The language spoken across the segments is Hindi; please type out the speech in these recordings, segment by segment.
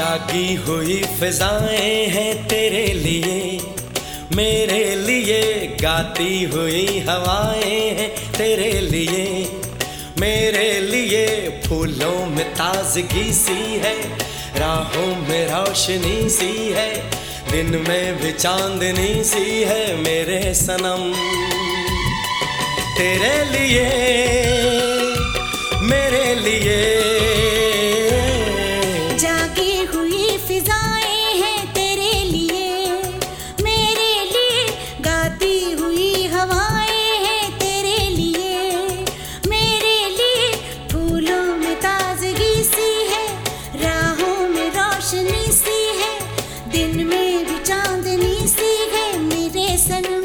जागी हुई फिजाएं हैं तेरे लिए, मेरे लिए गाती हुई हवाएं हैं तेरे लिए, मेरे लिए फूलों में ताजगी सी है, राहों में रोशनी सी है, दिन में भी चांदनी सी है मेरे सनम। तेरे लिए मेरे लिए जागी हुई फिजाएं हैं तेरे लिए, मेरे लिए गाती हुई हवाएं हैं तेरे लिए, मेरे लिए फूलों में ताजगी सी है, राहों में रोशनी सी है, दिन में भी चांदनी सी है मेरे सनम।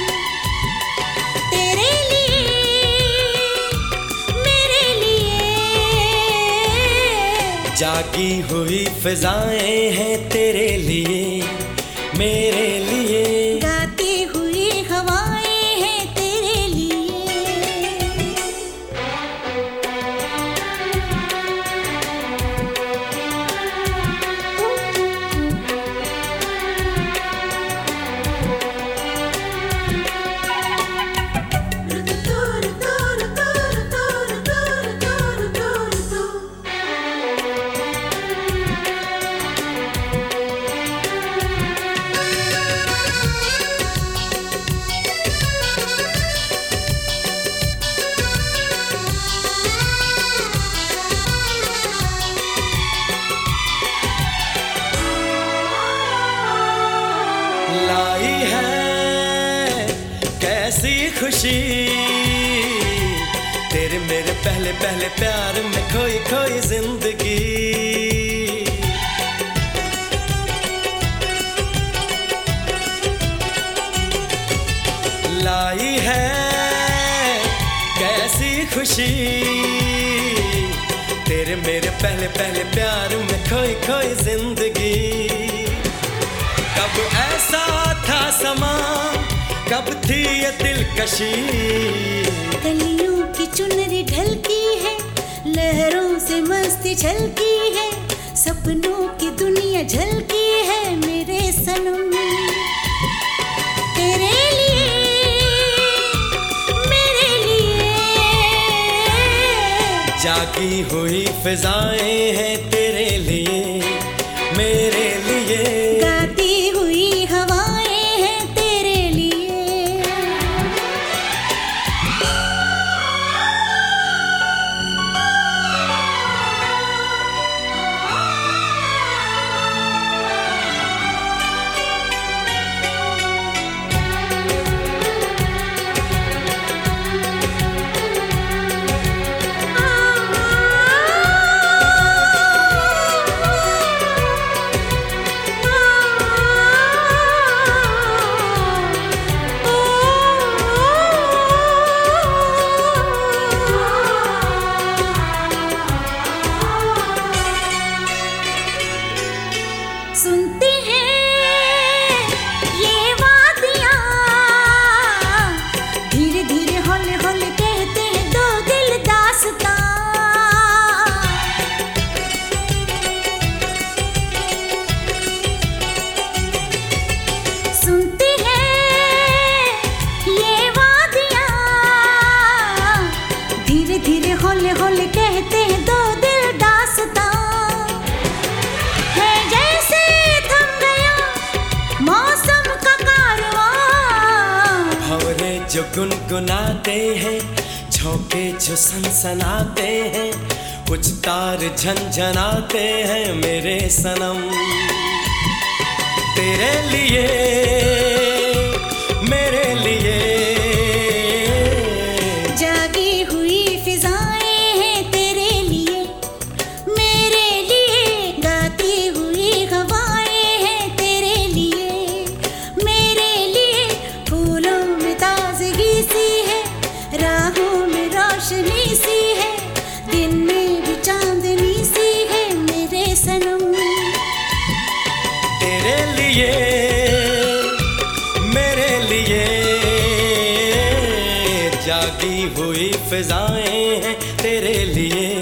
जागी हुई फिजाएं हैं तेरे लिए, मेरे लिए गाती हुई हवाएं हैं तेरे लिए। लाई है कैसी खुशी, तेरे मेरे पहले पहले प्यार में खोई खोई जिंदगी। लाई है कैसी खुशी, तेरे मेरे पहले पहले प्यार में खोई खोई जिंदगी। कब ऐसा था समा, कब थी ये दिलकशी, कलियों की चुनरी ढलकी है, लहरों से मस्ती झलकी है, सपनों की दुनिया झलकी है मेरे सनम। तेरे लिए मेरे लिए जागी हुई फिजाएं हैं तेरे लिए, मेरे लिए गाती हुई हवाएं हैं तेरे लिए। सुनते हैं ये वादियाँ, धीरे धीरे हौले हौले कहते हैं दो दिल दास्तां। सुनते हैं ये वादियाँ, धीरे धीरे हौले हौले कहते हैं दो दिल दास्तां। जो गुनगुनाते हैं, झोंके जो सनसनाते हैं, कुछ तार झनझनाते हैं मेरे सनम। तेरे लिए मेरे लिए जागी हुई फिजाएं हैं तेरे लिए, मेरे लिए गाती हुई हवाएं हैं तेरे लिए, मेरे लिए फूलों में ताजगी सी है, राहों में रोशनी सी है, दिन में भी चांदनी सी है मेरे सनम। तेरे लिए मेरे लिए जागी हुई फिजाएं हैं तेरे लिए।